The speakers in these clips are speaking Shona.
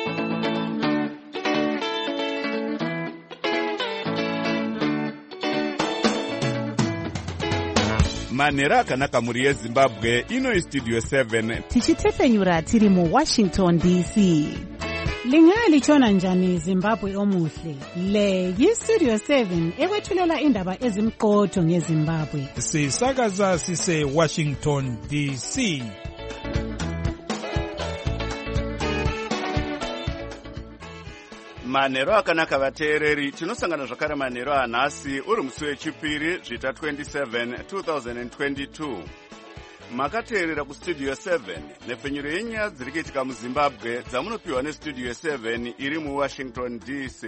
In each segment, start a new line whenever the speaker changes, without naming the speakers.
Manhero akanaka muri yeZimbabwe, ino Studio 7
tichitefenyura tiri mu Washington DC. Lingalitshona njani Zimbabwe omuhle? Le yiStudio 7 ekwethulela indaba ezimqotho ngeZimbabwe.
Sisakaza sise Washington DC.
Manhero akanaka vateereri, tinosangana zvakare manhero anhasi uri musi wechipiri zvita 27 2022. Makateerera kuStudio 7 nepfenyuro yenyaya dziri kuitika muZimbabwe dzamunopiwa neStudio 7 iri muWashington DC.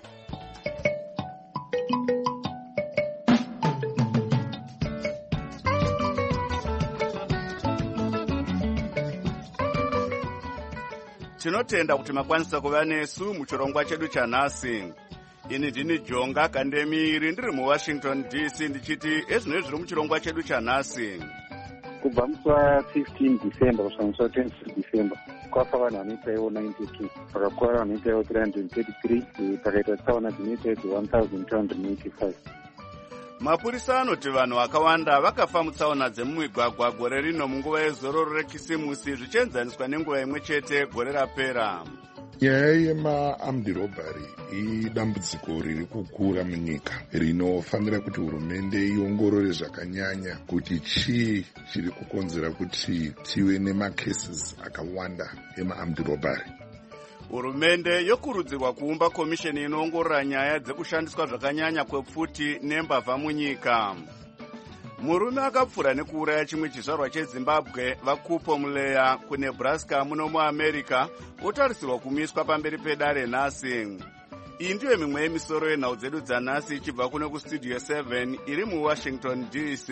Tinotenda kuti makwanisa kuva nesu muchirongwa chedu chanhasi. Ini ndini Jonga Kandemiri ndiri muWashington DC ndichiti ezvinoi zviri muchirongwa chedu chanhasi.
Kubva musi wa15 December kusvika musi wa26 December kwafa vanhu vanoitaiwo 92, pakakuvara vanoitaiwo 333, pakaita tsaona dzinoitaiwo 1285.
Mapurisa anoti vanhu vakawanda vakafa mutsaona dzemumigwagwa gore rino munguva yezororo rekisimusi zvichienzaniswa nenguva imwe chete gore rapera.
Nyaya yema-armed robbery idambudziko riri kukura munyika rinofanira kuti hurumende iongorore zvakanyanya kuti chii chiri kukonzera kuti tive nemacases akawanda ema-armed robbery.
Hurumende yokurudzirwa kuumba komisheni inoongorora nyaya dzekushandiswa zvakanyanya kwepfuti nembavha munyika. Murume akapfura nekuuraya chimwe chizvarwa cheZimbabwe Vakupo Muleya kuNebraska muno muAmerica otarisirwa kumiswa pamberi pedare nhasi. Iyi ndiyo mimwe yemisoro yenhau dzedu dzanhasi ichibva kuno kuStudio 7 iri muWashington DC.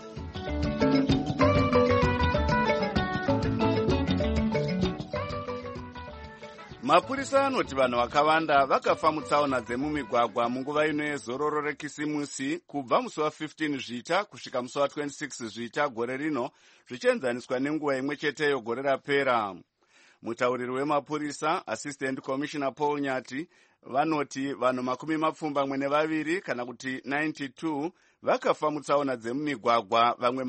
Mapurisa anoti vanhu vakawanda vakafa mutsaona dzemumigwagwa munguva ino yezororo rekisimusi kubva musi wa15 zvita kusvika musi wa26 zvita gore rino zvichienzaniswa nenguva imwe cheteyo gore rapera. Mutauriri wemapurisa Assistant Commissioner Paul Nyati vanoti vanhu 72 kana kuti 92 vakafa mutsaona dzemumigwagwa, vamwe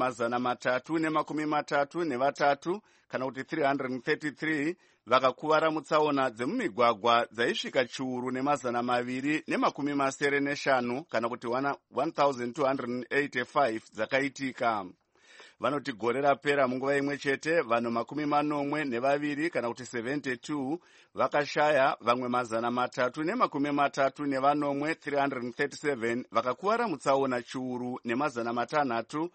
333 kana kuti 333 vakakuvara mutsaona dzemumigwagwa dzaisvika chiuru ne275 kana kuti 1285 dzakaitika. Vanoti gore rapera munguva imwe chete vanhu 42 kana kuti 72 vakashaya, vamwe 334 337 vakakuvara mutsaona chiuru ne528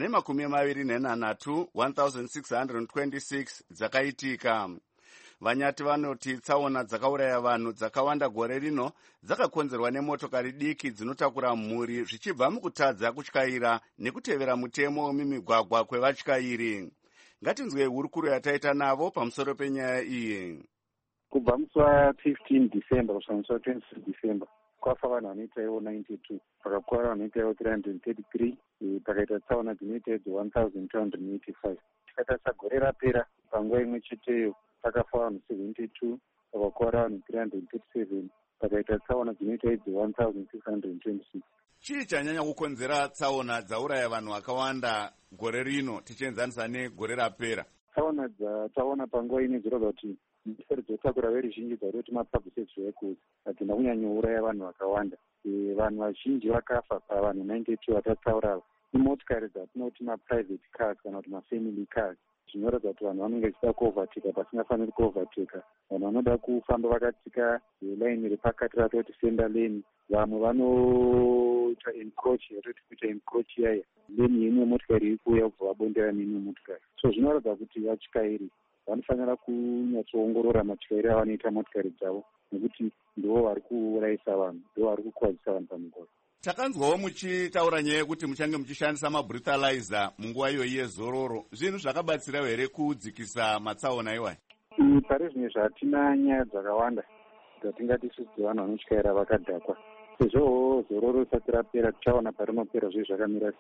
1626 dzakaitika. Vanyati vanoti tsaona dzakauraya vanhu dzakawanda gore rino dzakakonzerwa nemotokari diki dzinotakura mhuri zvichibva mukutadza kutyaira nekutevera mutemo wemimigwagwa kwevatyairi. Ngatinzwe hurukuro yataita navo pamusoro penyaya iyi.
Kubva musi wa15 December kusvika musi wa26 December kwafa vanhu vanoitaiwo 92, pakakuvara vanoitaiwo 333, pakaita tsaona dzinoitaiwo 1285. Tikatarisa gore rapera panguva imwe cheteyo pakafa vanhu 72, pakakuvara vanhu 337, pakaita tsaona dzinoita idzi 1626.
Chii chanyanya kukonzera tsaona dzauraya vanhu vakawanda gore rino tichienzanisa negore rapera?
Tsaona dzataona panguva ine dzinoratidza kuti misoro dzotakura veruzhinji dzaroti mapublic vehicles hadzina kunyanyouraya vanhu vakawanda. Vanhu vazhinji vakafa pavanhu 92 vatatsaura imotokari dzatinoti maprivate cars kana kuti mafamily cars. Zvinoratidza kuti vanhu vanenge vachida kuovateka pasingafaniri kuovateka. Vanhu vanoda kufamba vakatsika laini repakati ratoti center lane. Vamwe vanoita encroach, yatoti kuita encroach yaya lane yeimwe motokari iri kuuya kubva vabondera neimwe motokari. So zvinoratidza kuti vatyairi vanofanira kunyatsoongorora matyairi avanoita motokari dzavo, nekuti ndivo vari kuurayisa vanhu, ndivo vari kukwazisa vanhu pamugwagwa.
Takanzwawo muchitaura nyaya yekuti muchange muchishandisa mabreathalyzer munguva iyoyi yezororo. Zvinhu zvakabatsira here kudzikisa matsaona iwayo?
Pari zvimwe zvatina nyaya dzakawanda dzatingati isusu vanhu vanotyaira vakadhakwa. Sezvo zororo risati rapera tichaona parinopera zve zvakamira sei.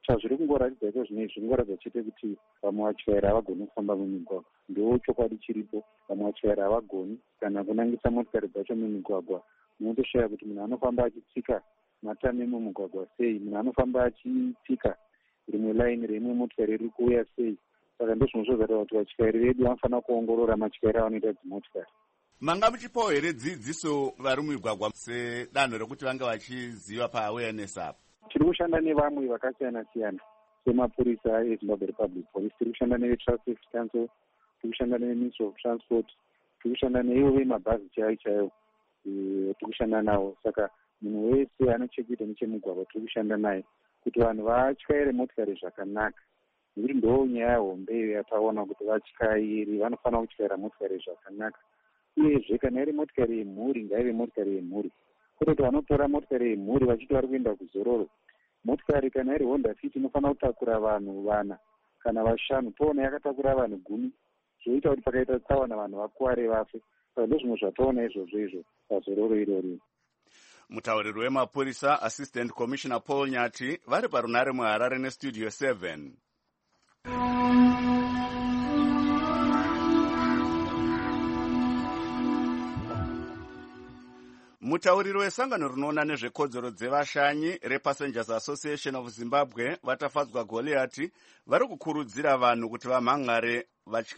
chazviri kungoratidza iko zvinei zvingoratidza chete kuti vamwe vatyairi havagoni kufamba mumigwagwa. Ndo chokwadi chiripo, vamwe vatyairi havagoni kana kunangisa motikari dzacho mumigwagwa. Unotosvika kuti munhu anofamba achitsika matame mumugwagwa sei, munhu anofamba achitsika rimwe laini reimwe motikari iri kuuya sei. Saka ndozvinozvozata kuti vatyairi vedu vanofanira kuongorora matyairi avanoita dzimotikari.
Manga muchipawo here dzidziso vari mumigwagwa sedanho rekuti vange vachiziva paawareness apo?
Tiri kushanda nevamwe vakasiyana siyana semapurisa eZimbabwe Republic Police, tiri kushanda neveTraffic Council, tiri kushanda neMinistry of Transport, tiri kushanda neivo vemabhazi chaivo tiri kushanda navo. Saka munhu wese anochekuita nechemugwagwa tiri kushanda naye kuti vanhu vatyaire motikari zvakanaka. Nekuti ndo nyaya hombe yataona kuti vatyairi vanofanira kutyaira motikari zvakanaka. Uyezve kana iri motikari yemhuri ngaive motikari yemhuri, kwete kuti vanotora motikari yemhuri vachiti vari kuenda kuzororo. Motikari kana iri Honda Fit inofanira kutakura vanhu 4 kana 5, toona yakatakura vanhu 10, zvoita kuti pakaita tsaona vanhu vakuware vafe. Saka ndozvimwe zvatoona izvozvo pazororo irori.
Mutauriri wemapurisa Assistant Commissioner Paul Nyati vari parunare muHarare neStudio 7. Mutauriri wesangano rinoona nezvekodzero dzevashanyi rePassengers Association of Zimbabwe vatafadzwa Goliath vari kukurudzira vanhu kuti vamhangarire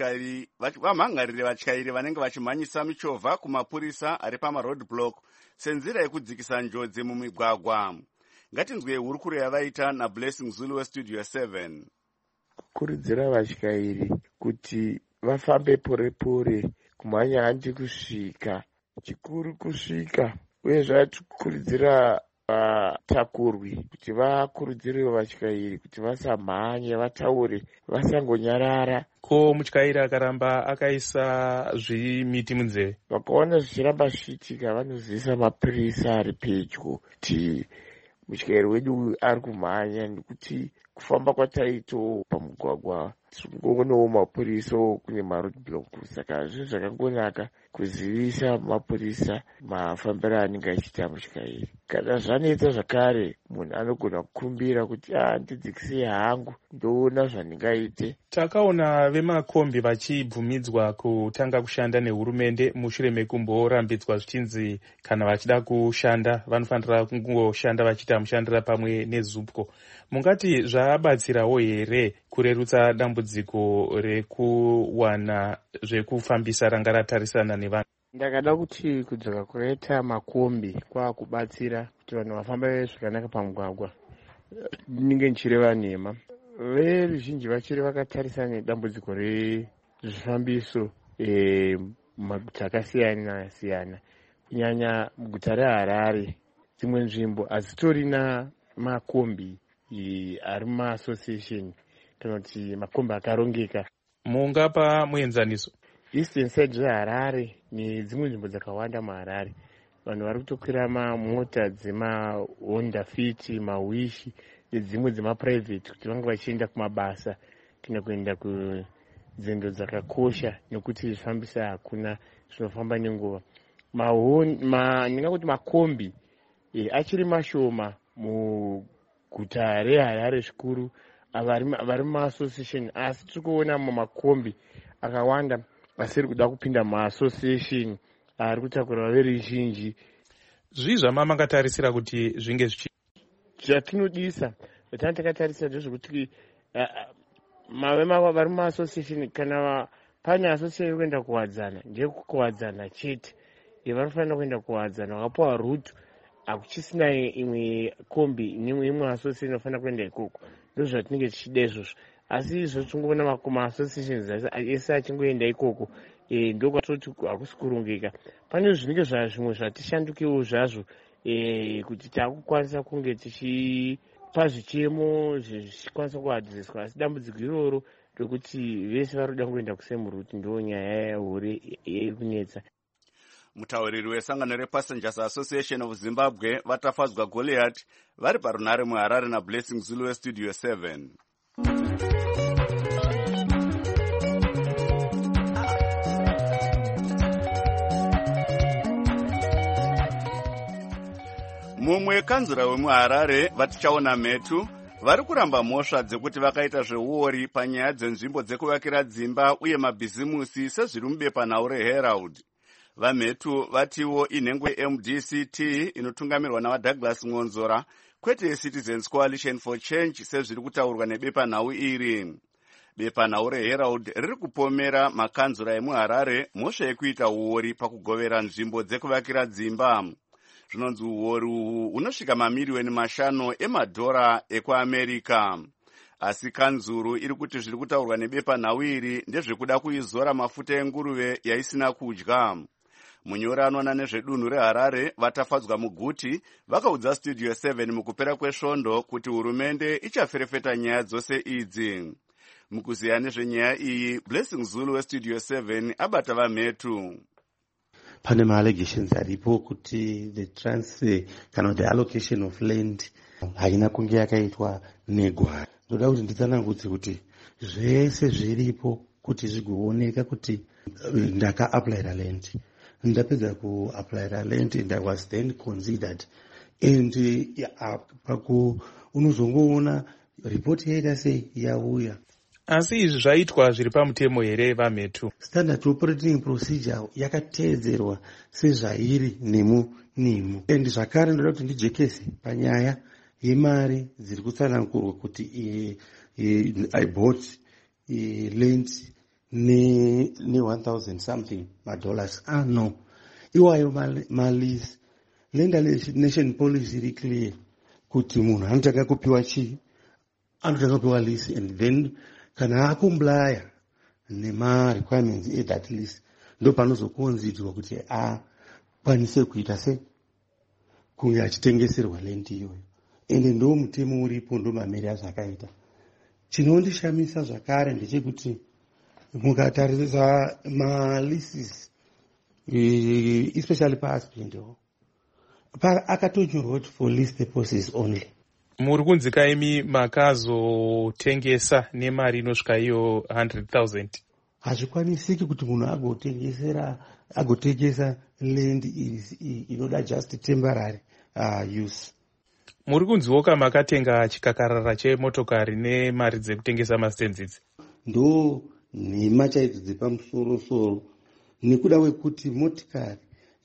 vatyairi vanenge vachimhanyisa michovha kumapurisa ari pamaroadblock senzira yekudzikisa njodzi mumigwagwa. Ngatinzwe hurukuro yavaita naBlessing Zulu weStudio 7.
Kurudzira vatyairi kuti vafambe pore kumhanya handi kusvika chikuru kusvika, uye zvatikurudzira vatakurwi kuti vakurudzirewo vatyairi kuti vasamhanye, vataure, vasangonyarara.
Ko mutyairi akaramba akaisa zvimiti munzeve,
vakaona zvichiramba zvichiitika vanozivisa mapurisa ari pedyo kuti mutyairi wedu ari kumhanya, nekuti kufamba kwataito pamugwagwa tirikungoonawo mapurisa kune maroadblock. Saka zvinhu zvakangonaka kuzivisa mapurisa mafambiro anenge achiita mutyairi. Kana zvanetsa zvakare, munhu anogona kukumbira kuti ndidzikisei hangu ndoona zvandingaite.
Takaona vemakombi vachibvumidzwa kutanga kushanda nehurumende mushure mekumborambidzwa zvichinzi kana vachida kushanda vanofanira kungoshanda vachiita mushandira pamwe neZUPCO. Mungati zvabatsirawo here kurerutsa dambudziko rekuwana zvekufambisa ranga ratarisana nevanhu?
Ndakada kuti kudzoka kunoita makombi kwakubatsira kuti vanhu vafamba zvakanaka pamugwagwa. Ndinenge ndichireva nhema, veruzhinji vachiri vakatarisana nedambudziko rezvifambiso mumaguta akasiyana siyana, kunyanya muguta reHarare. Dzimwe nzvimbo hadzitorina makombi ari mumaasociation kana kuti makombi akarongeka.
Mungapa muenzaniso?
Eastern side reHarare nedzimwe nzvimbo dzakawanda muHarare, vanhu vari kutokwira mamota dzemaHonda Fit, maWish nedzimwe dzemaprivate kuti vange vachienda kumabasa kana kuenda kunzendo dzakakosha, nekuti zvifambisa hakuna zvinofamba nenguva. Ndingakuti makombi achiri mashoma muguta reHarare zvikuru vari mumaasociation, asi tiri kuona makombi akawanda asiri kuda kupinda mumaasociation ari kutakura veruzhinji.
Zvii zvamamangatarisira kuti zvinge
zvatinodisa zvatanatakatarisa ndezvekuti vari mumaasociation, kana pane asociation kuenda kuwadzana ndekuwadzana chete, vanofanira kuenda kuwadzana, vakapuwa rutu hakuchisina imwe kombi imwe asociation inofanira kuenda ikoko. Ndizvo zvatinenge tichida izvozvo, asi izvo tingoona maasociations ese achingoenda ikoko, ndokwatoti hakusi kurongeka. Pane zvinenge zvimwe zvatishandukewo zvazvo kuti takukwanisa kunge tichipa zvichemo zvichikwanisa kuadhiswa, asi dambudziko iroro rekuti vese vari kuda kuenda kusemuruti ndo nyaya huru iri kunetsa.
Mutauriri wesangano rePassengers Association of Zimbabwe vatafadzwa Goliath vari parunare muHarare naBlessing Zulu weStudio 7. Mumwe kanzura wemuHarare vatichaona metu vari kuramba mhosva dzekuti vakaita zveuori panyaya dzenzvimbo dzekuvakira dzimba uye mabhizimusi sezviri mubepanhau reherald. Vamhetu vatiwo inhengwe MDCT inotungamirwa navaDouglas Ngonzora kwete Citizens Coalition for Change sezviri kutaurwa nebepanhau iri. Bepanhau reHerald riri kupomera makanzura emuHarare mhosva yekuita uori pakugovera nzvimbo dzekuvakira dzimba. Zvinonzi uori uhu hunosvika mamiriyoni 5 emadhora ekuAmerika. Asi kanzuru iri kuti zviri kutaurwa nebepanhau iri ndezvekuda kuizora mafuta enguruve yaisina kudya. Munyori anoona nezvedunhu reHarare vatafadzwa muguti vakaudza Studio 7 mukupera kwesvondo kuti hurumende ichaferefeta nyaya dzose idzi. Mukuziya nezvenyaya iyi, Blessing Zulu weStudio 7 abata vamhetu.
Pane ma-allegations aripo kuti the allocation of land haina kunge yakaitwa negwara. Ndoda kuti nditsanangudze kuti zvese zviripo kuti zvigooneka kuti ndaka-aplyira land. Ndapedza ku-aplyira land and I was then considered. And unozongoona ripoti yaita sei yauya.
Asi izvi zvaitwa zviri pamutemo here vamhetu?
Standard operating procedure yakateedzerwa sezvairi nemo. And zvakare ndoda kuti ndijekese panyaya yemari dziri kutsanangurwa kuti I bought land ne 1,000 something dollars. No. Iwayo malisi. Land nation policy iri clear kuti munhu anotanga kupiwa chii? Anotanga kupiwa lease and then kana akumblaya nema-requirements that list ndo panozokonzidzwa kuti akwanise kuita se kunge achitengeserwa land iyoyo. Ende ndo mutemo uripo, ndo mameri azvakaita. Chinondishamisa zvakare ndechekuti mukatarisa maleases especially paAspendiwo akatonyorwa kuti for lease purposes only.
Muri kunzika imi makazotengesa nemari inosvika iyo 100,000.
Hazvikwanisiki kuti munhu agotengesa land inoda just temporary use.
Muri kunziwoka makatenga chikakarara chemotokari nemari dzekutengesa mastendzidzi.
Ndo nhema chaidzo dzepamusoro-soro nekuda wekuti motikari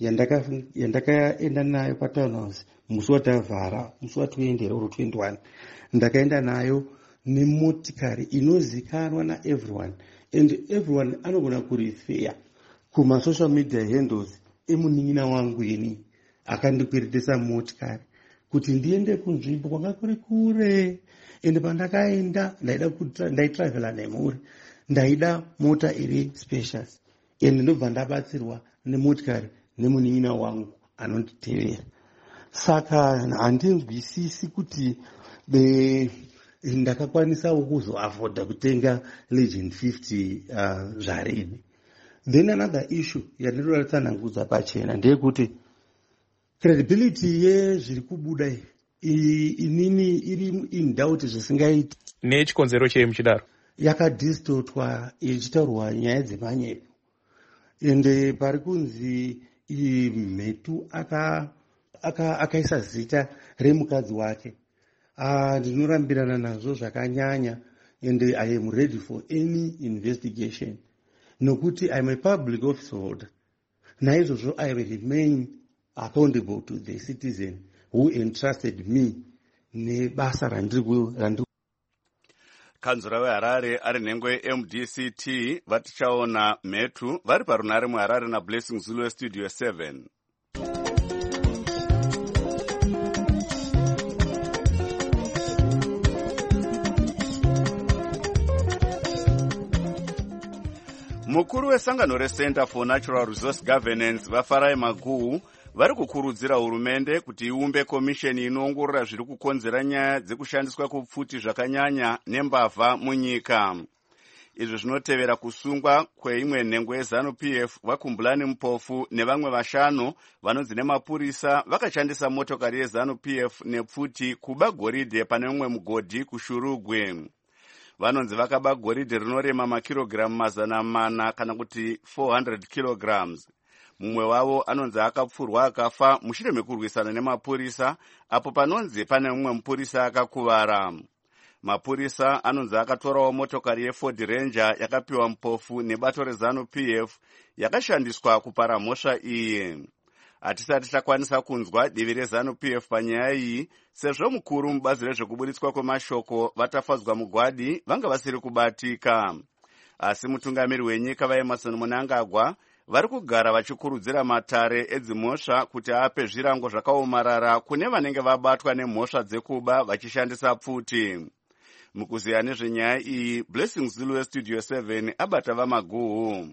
yandakaenda nayo patownhouse musi watavhara, musi wa20 oro 21, ndakaenda nayo nemotikari inozikanwa naeveryone, and everyone anogona kurifeya kumasocial media handles emunin'ina wangu ini akandikwiritisa motikari kuti ndiende kunzvimbo kwanga kuri kure. And pandakaenda ndaitravela nemhuri, ndaida mota iri spacious, and ndobva ndabatsirwa nemotikari nemunin'ina wangu anonditevera. Saka handinzwisisi kuti ndakakwanisawo kuzoafodha kutenga Legend 50 zvarini. Then another issue yandinoda kutsanangudza pachena ndeyekuti credibility yezviri kubuda inini iri in doubt zvisingaiti.
Nechikonzero chei muchidaro?
Yakadistotwa ichitaurwa nyaya dzemanyepo. Ende pari kunzi mhetu akaisa zita remukadzi wake. Ndinorambirana nazvo zvakanyanya, and I am ready for any investigation. Nokuti I am a public office holder. Naizvozvo I will remain accountable to the citizen who entrusted me nebasa randiri.
Kanzura weHarare ari nhengwe MDCT vatichaona mhetu vari parunare muHarare naBlessing Zulu weStudio 7. Mukuru wesangano reCenter for Natural Resource Governance vaFarai Maguhu vari kukurudzira hurumende kuti iumbe komisheni inoongorora zviri kukonzera nyaya dzekushandiswa kwepfuti zvakanyanya nembavha munyika. Izvi zvinotevera kusungwa kweimwe nhengo yeZANU-PF vaKumbulani Mupofu nevamwe 5 vanonzi nemapurisa vakashandisa motokari yeZANU-PF nepfuti kuba goridhe pane umwe mugodhi kuShurugwe. Vanonzi vakaba goridhe rinorema makirogiramu 400 kana kuti 400 kilograms. Mumwe wavo anonzi akapfurwa akafa mushure mekurwisana nemapurisa, apo panonzi pane mumwe mupurisa akakuvara. Mapurisa anonzi akatorawo motokari yeFord Ranger yakapiwa mupofu nebato reZANU-PF yakashandiswa kupara mhosva iyi. Hatisati takwanisa kunzwa divi reZANU-PF panyaya iyi, sezvo mukuru mubazi rezvekuburitswa kwemashoko vatafadzwa mugwadi vanga vasiri kubatika. Asi mutungamiri wenyika vaEmmerson Mnangagwa vari kugara vachikurudzira matare edzimhosva kuti ape zvirango zvakaomarara kune vanenge vabatwa nemhosva dzekuba vachishandisa pfuti. Mukuziya nezvenyaya iyi, Blessing Zulu weStudio 7 abata vamaguhu.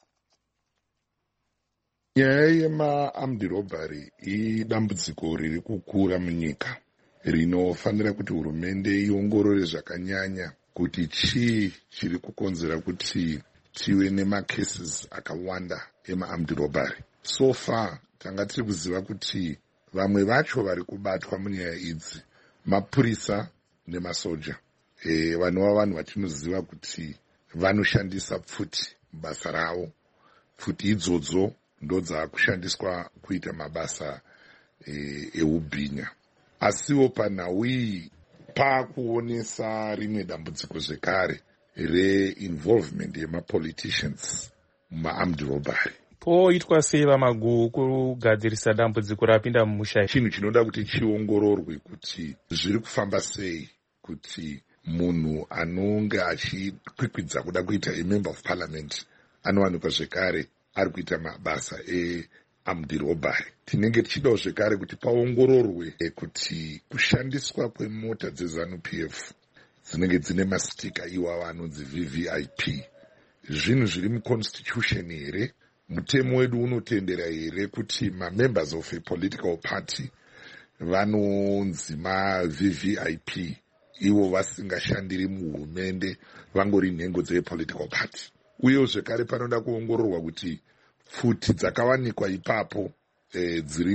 Nyaya yema-armed robbery idambudziko riri kukura munyika rinofanira kuti hurumende iongorore zvakanyanya kuti chii chiri kukonzera kuti tive nemacases akawanda ema-armed robbery. So far tanga tiri kuziva kuti vamwe vacho vari kubatwa munyaya idzi mapurisa nemasoja. Vanova vanhu vatinoziva kuti vanoshandisa pfuti basa ravo. Pfuti idzodzo ndo dzakushandiswa kuita mabasa eubhinya. Asiwo panhau iyi paakuonesa rimwe dambudziko zvekare reinvolvement yemapoliticians muma-armed robbery.
Poitwa sei vamaguhu kugadzirisa dambudziko rapinda mumusha?
Chinhu chinoda kuti chiongororwe kuti zviri kufamba sei kuti munhu anonge achikwikwidza kuda kuita member of parliament anowanikwa zvekare ari kuita mabasa e-armed robbery. Tinenge tichidawo zvekare kuti paongororwe kuti kushandiswa kwemota dzeZANU-PF dzinenge dzine mastika iwawa anonzi VVIP zvinhu zviri muconstitution here. Mutemo wedu unotendera here kuti mamembers of a political party vanonzi ma-VVIP ivo vasingashandiri muhurumende vangori nhengo dzepolitical party. Uyewo zvekare panoda kuongororwa kuti pfuti dzakawanikwa ipapo dziri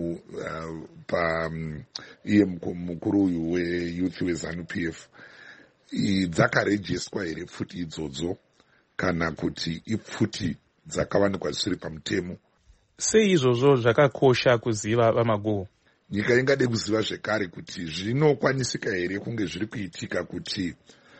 iye mukuru uyu weyouth weZANU-PF dzakarejiswa here pfuti idzodzo kana kuti ipfuti dzakawanikwa zvisiri pamutemo.
Sei izvozvo zvakakosha kuziva vamaguhu?
Nyika ingade kuziva zvekare kuti zvinokwanisika here kunge zviri kuitika kuti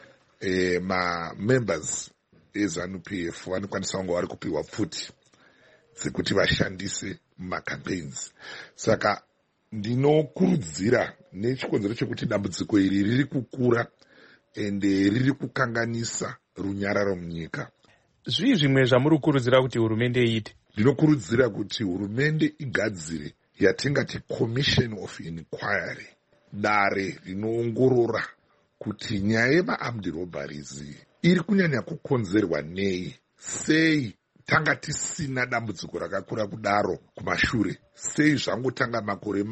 ma-members eZANU-PF vanokwanisa kunge vari kupiwa pfuti dzekuti vashandise mumacampaigns. Saka ndinokurudzira nechikonzero chekuti dambudziko iri riri kukura ende riri kukanganisa runyararo munyika.
Zvii zvimwe zvamuri kukurudzira kuti hurumende iite?
Ndinokurudzira kuti hurumende igadzire yatingati commission of inquiry, dare rinoongorora kuti nyaya yema-armed robberies iri kunyanya kukonzerwa nei, sei tanga tisina dambudziko rakakura kudaro kumashure, sei zvangotanga makore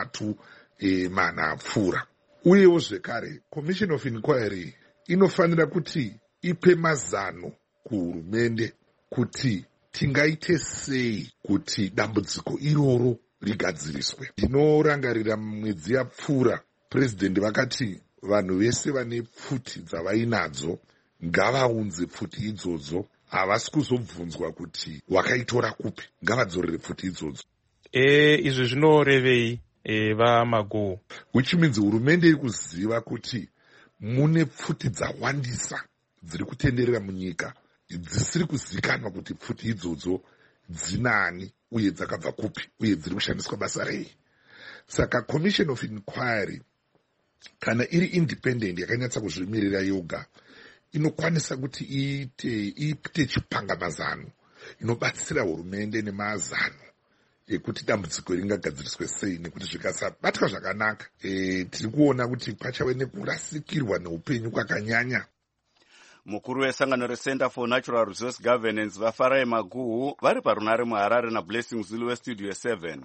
3-4 apfuura. Uyewo zvekare commission of inquiry inofanira kuti ipe mazano kuhurumende kuti tingaite sei kuti dambudziko iroro rigadziriswe. Ndinorangarira mwedzi yapfuura president vakati vanhu vese vane pfuti dzavainadzo ngavaunze pfuti idzodzo, havasi kuzobvunzwa kuti wakaitora kupi, ngavadzorere pfuti idzodzo.
Izvi zvinorevei vamaguhu?
Which means hurumende iri kuziva kuti mune pfuti dzawandisa dziri kutenderera munyika dzisiri kuzikanwa kuti pfuti idzodzo dzinani uye dzakabva kupi uye dziri kushandiswa basa rei. Saka commission of inquiry kana iri independent yakanyatsa kuzvimirira yoga inokwanisa kuti iite chipangamazano inobatsira hurumende nemazano ekuti dambudziko ringagadziriswe sei nekuti zvikasabatwa zvakanaka tiri kuona kuti pachave nekurasikirwa neupenyu kwakanyanya.
Mukuru wesangano reCenter for Natural Resource Governance vaFarai Maguhu vari parunare muHarare naBlessing Zulu weStudio 7.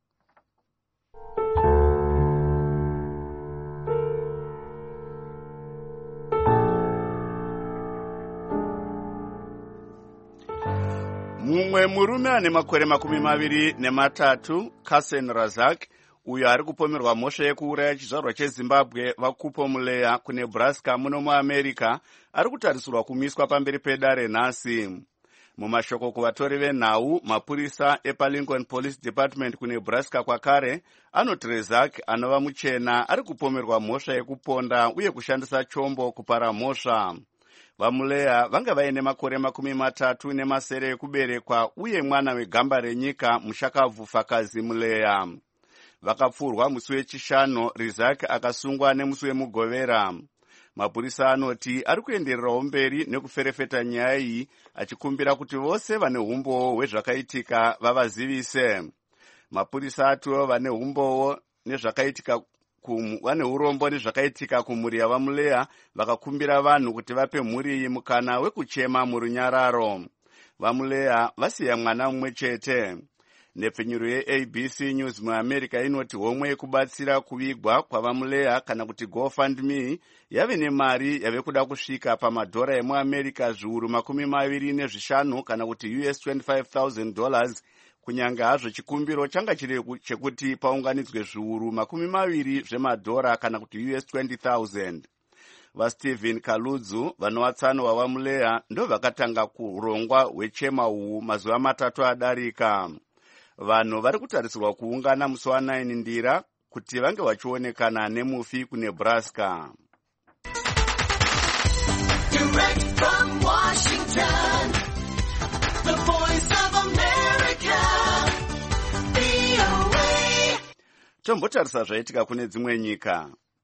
Mumwe murume ane makore 23, Kasen Razak, uyo ari kupomerwa mhosva yekuuraya chizvarwa cheZimbabwe vaKupo Muleya kuNebraska muno muAmerica, ari kutarisirwa kumiswa pamberi pedare nhasi. Mumashoko kuvatori venhau, mapurisa epaLincoln Police Department kuNebraska kwakare anoti Rezak anova muchena ari kupomerwa mhosva yekuponda uye kushandisa chombo kupara mhosva. VaMuleya vanga vaine makore 37 ekuberekwa uye mwana wegamba renyika mushakabvu Fakazi Muleya. Vakapfurwa musi wechishanu, Rezak akasungwa nemusi wemugovera. Mapurisa anoti ari kuendererawo mberi nekuferefeta nyaya iyi, achikumbira kuti vose vane umbowo hwezvakaitika vavazivise. Mapurisa atiwo vane umbowo nezvakaitika vane urombo nezvakaitika kumhuri yavaMuleya vakakumbira vanhu kuti vape mhuri iyi mukana wekuchema murunyararo. VaMuleya vasiya mwana mumwe chete. Nepfenyuro yeABC News muAmerica inoti homwe yekubatsira kuvigwa kwavaMuleya kana kuti GoFundMe yave nemari yave kuda kusvika pamadhora emuAmerica zviuru 25 kana kuti $25,000, kunyange hazvo chikumbiro changa chiri chekuti paunganidzwe zviuru 20 zvemadhora kana kuti $20,000. VaStephen Kaludzu vanowatsano wavaMuleya ndo vakatanga kurongwa hwechema uhu mazuva 3 adarika. Vanhu vari kutarisirwa kuungana musi wa9 Ndira kuti vange vachionekana nemufi kuNebraska. Tombotarisa zvaitika kune dzimwe nyika.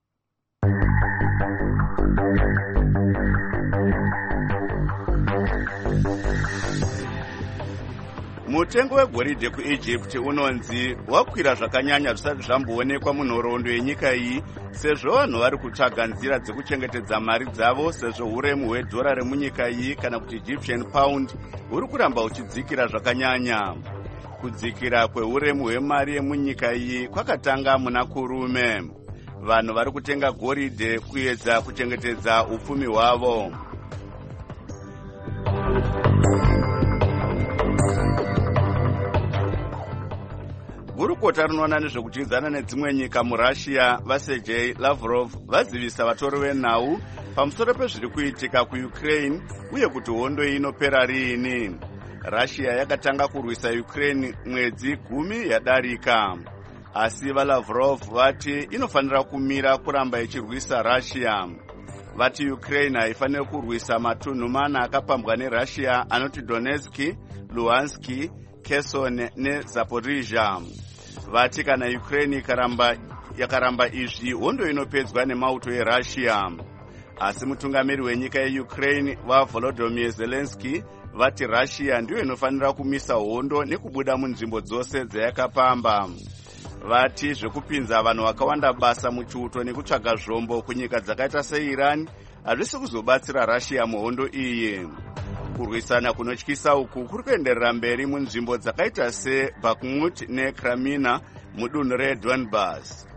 Mutengo wegoridhe kuEgypt unonzi wakwira zvakanyanya zvisati zvamboonekwa munhoroondo yenyika iyi, sezvo vanhu vari kutsvaga nzira dzekuchengetedza mari dzavo, sezvo uremu hwedhora remunyika iyi kana kuti Egyptian pound huri kuramba huchidzikira zvakanyanya. Kudzikira kweuremu hwemari yemunyika iyi kwakatanga muna kurume. Vanhu vari kutenga goridhe kuedza kuchengetedza upfumi hwavo. Gurukota rinoona nezvekudyidzana nedzimwe nyika muRussia vaSergei Lavrov vazivisa vatori venhau pamusoro pezviri kuitika kuUkraine uye kuti hondo iyi inopera riini. Russia yakatanga kurwisa Ukraine mwedzi 10 yadarika. Asi vaLavrov vati inofanira kumira kuramba ichirwisa Russia. Vati Ukraine haifaniri kurwisa matunhu 4 akapambwa neRussia anoti Donetsk, Luhansk, Kherson neZaporizhia. Vati kana Ukraine yakaramba izvi, hondo inopedzwa nemauto eRussia. Asi mutungamiri wenyika yeUkraine vaVolodymyr Zelensky vati Russia ndiyo inofanira kumisa hondo nekubuda munzvimbo dzose dzayakapamba. Vati zvekupinza vanhu vakawanda basa muchiuto nekutsvaga zvombo kunyika dzakaita seIran hazvisi kuzobatsira Russia muhondo iyi. Kurwisana kunotyisa uku kuri kuenderera mberi munzvimbo dzakaita seBakhmut neKramina mudunhu reDonbass.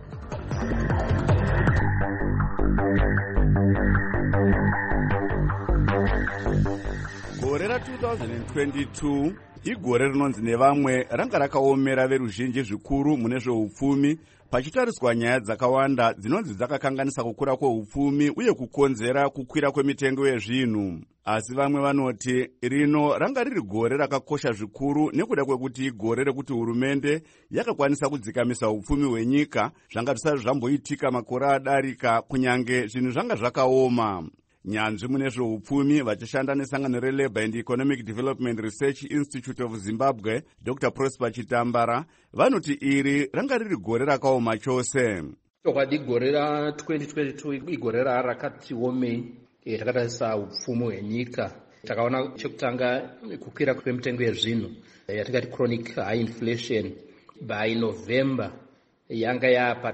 Gore ra2022 igore rinonzi nevamwe ranga rakaomera veruzhinji zvikuru mune zveupfumi, pachitariswa nyaya dzakawanda dzinonzi dzakakanganisa kukura kweupfumi uye kukonzera kukwira kwemitengo yezvinhu. Asi vamwe vanoti rino ranga riri gore rakakosha zvikuru nekuda kwekuti igore rekuti hurumende yakakwanisa kudzikamisa upfumi hwenyika, zvanga zvisati zvamboitika makore adarika, kunyange zvinhu zvanga zvakaoma. Nyanzvi mune zveupfumi vachishanda nesangano reLabour and Economic Development Research Institute of Zimbabwe, Dr. Prosper Chitambara, vanoti iri ranga riri gore rakaoma chose.
Chokwadi gore ra2022 igore rakati omei takatarisa upfumi hwenyika. Takaona chekutanga kukwira kwemitengo yezvinhu yatingati chronic high inflation by November yanga yapa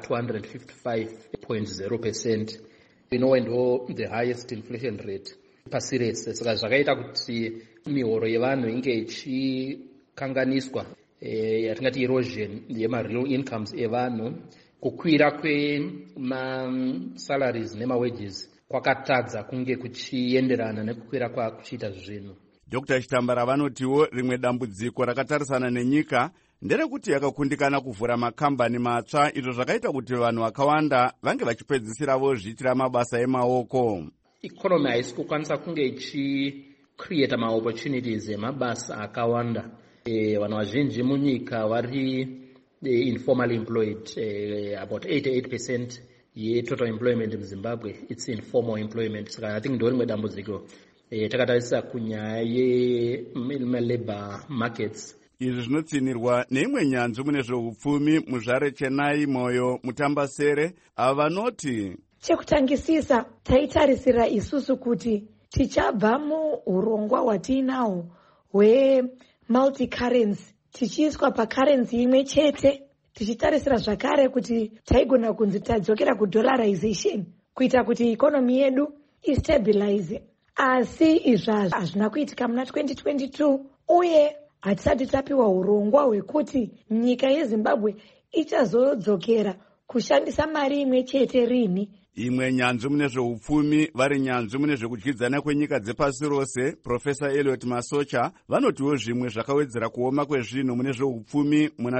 255.0%. Ndo the highest inflation rate pasi rese. Saka zvakaita kuti mihoro yevanhu inge ichikanganiswa, yatingati erosion yemareal incomes evanhu. Kukwira kwema-salaries nema-wages kwakatadza kunge kuchienderana nekukwira kwakuchiita zvinhu.
Dr. Chitambara vanotiwo rimwe dambudziko rakatarisana nenyika nderekuti yakakundikana kuvhura makambani matsva, izvo zvakaita kuti vanhu vakawanda vange vachipedzisira vozviitira mabasa emaoko.
Ikonomi haisi kukwanisa kunge create opportunities emabasa akawanda. Vanhu vazhinji munyika vari informally employed. About 88% total employment in Zimbabwe, it's informal employment. So I think ndorimwe dambudziko takatarisa kunyaya ye-labor markets.
Izvi zvinotsinirwa neimwe nyanzvi mune zveupfumi muzvare Chenai Moyo Mutambasere vanoti
chekutangisisa taitarisira isusu kuti tichabva muurongwa hwatiinaho hwemulticurrency tichiiswa pacurrency imwe chete, tichitarisira zvakare kuti taigona kunzi tadzokera kudollarization kuita kuti ikonomi yedu istabilize. Asi izvazvo hazvina kuitika muna 2022 uye hatisati tapiwa urongwa hwekuti nyika yeZimbabwe ichazodzokera kushandisa mari imwe chete rini.
Imwe nyanzvi mune zveupfumi vari nyanzvi mune zvekudyidzana kwenyika dzepasi rose Profesa Elliot Masocha vanotiwo zvimwe zvakawedzera kuoma kwezvinhu mune zveupfumi muna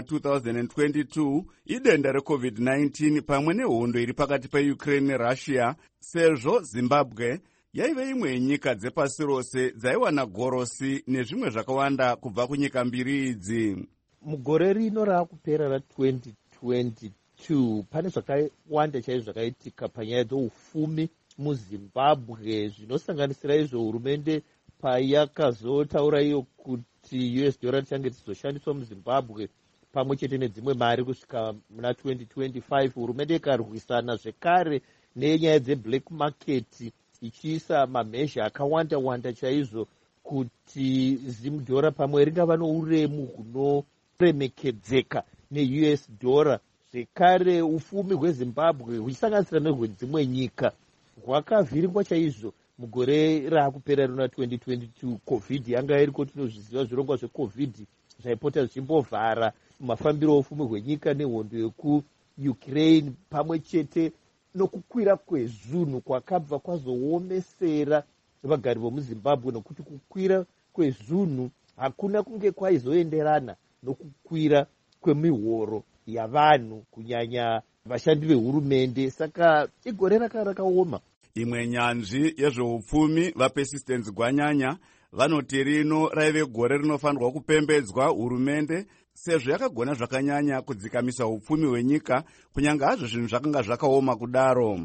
2022 idenda reCovid-19 pamwe nehondo iri pakati peUkraine neRussia, sezvo Zimbabwe yaive imwe yenyika dzepasi rose dzaiwana gorosi nezvimwe zvakawanda kubva kunyika mbiri idzi.
Mugore rino raakupera ra2022 pane zvakawanda chaizvo zvakaitika panyaya dzeupfumi muZimbabwe, zvinosanganisira izvo hurumende payakazotaura iyo kuti US dollar richange richizoshandiswa muZimbabwe pamwe chete nedzimwe mari kusvika muna 2025. Hurumende ikarwisana zvekare nenyaya dzeblack market ichiisa mamhezha akawanda chaizvo kuti zimudhora pamwe ringava nouremu hunoremekedzeka neUS dollar. Zvekare ufumi hweZimbabwe huchisanganisira nehwedzimwe nyika hwakavhiringwa chaizvo mugore raakupera rina 2022. Covid yanga iriko, tinozviziva zvirongwa zveCovid zvaipota zvichimbovhara mafambiro oufumi hwenyika nehondo yekuUkraine pamwe chete nokukwira kwezunhu kwakabva kwazoomesera vagari vomuZimbabwe, nokuti kukwira kwezunhu hakuna kunge kwaizoenderana nokukwira kwemihoro yavanhu kunyanya vashandi vehurumende. Saka igore rakaoma.
Imwe nyanzvi yezveupfumi vaPersistence Gwanyanya vanoti rino raive gore rinofanirwa kupembedzwa hurumende sezvo yakagona zvakanyanya kudzikamisa upfumi hwenyika kunyanga hazvo zvinhu zvakanga zvakaoma kudaro.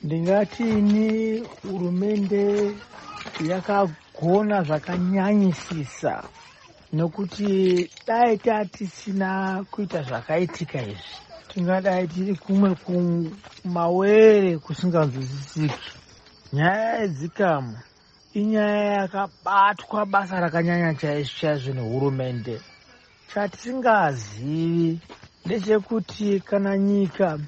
Ndingatini hurumende yakagona zvakanyanyisisa, nokuti dai tatisina kuita zvakaitika izvi tingadai tiri kumwe kumawere kusinganzwisisiki. Nyaya yedzikamu inyaya yakabatwa basa rakanyanya chaizvo nehurumende. Chatisingazivi ndechekuti kana nyika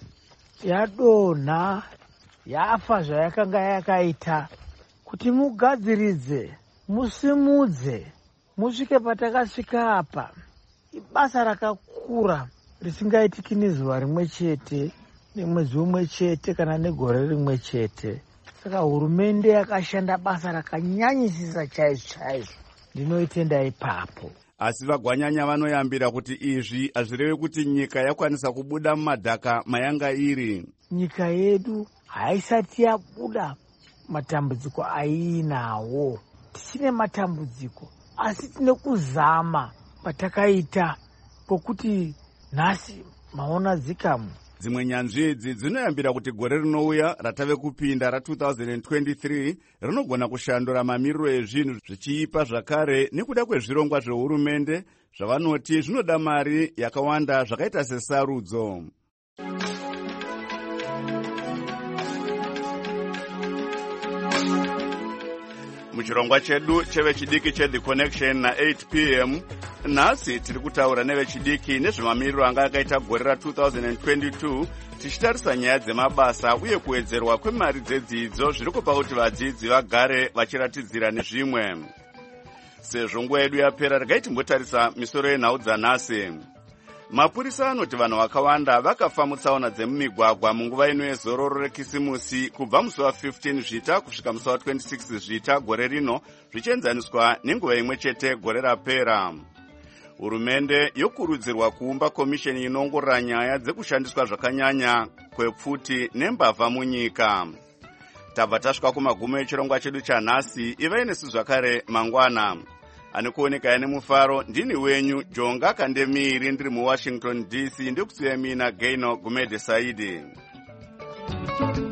yadonha yafa zvayakanga yakaita, kuti mugadziridze, musimudze, musvike patakasvika apa, ibasa rakakura risingaitiki nezuva rimwe chete, nemwedzi umwe chete kana negore rimwe chete. Saka hurumende yakashanda basa rakanyanyisisa chaizvo. Ndinoitenda ipapo.
Asi vaGwanyanya vanoyambira kuti izvi hazvirevi kuti nyika yakwanisa kubuda mumadhaka mayanga iri.
Nyika yedu haisati yabuda matambudziko aiinawo. Tichine matambudziko, asi tine kuzama patakaita kokuti nhasi maona dzikamu.
Dzimwe nyanzvi idzi dzinoyambira kuti gore rinouya ratave kupinda ra2023 rinogona kushandura mamiriro ezvinhu zvichiipa zvakare nekuda kwezvirongwa zvehurumende zvavanoti zvinoda mari yakawanda zvakaita sesarudzo. Muchirongwa chedu chevechidiki cheThe Connection na 8 p.m. nhasi tiri kutaura nevechidiki nezvemamiriro anga akaita gore ra2022 tichitarisa nyaya dzemabasa uye kuwedzerwa kwemari dzedzidzo zviri kupa kuti vadzidzi vagare vachiratidzira nezvimwe. Sezvo nguva yedu yapera, regai timbotarisa misoro yenhau dzanhasi. Mapurisa anoti vanhu vakawanda vakafa mutsaona dzemumigwagwa munguva ino yezororo rekisimusi kubva musi wa15 Zvita kusvika musi wa26 Zvita gore rino, zvichienzaniswa nenguva imwe chete gore rapera. Hurumende yokurudzirwa kuumba komisheni inongorora nyaya dzekushandiswa zvakanyanya kwepfuti nembavha munyika. tabva tasvika kumagumo echirongwa chedu chanhasi. ivai nesu zvakare mangwana. Ani kuoneka ane mufaro ndini wenyu Jonga Kandemiri, ndiri muWashington DC, ndikusiya mina Gaino Gumede Saidi.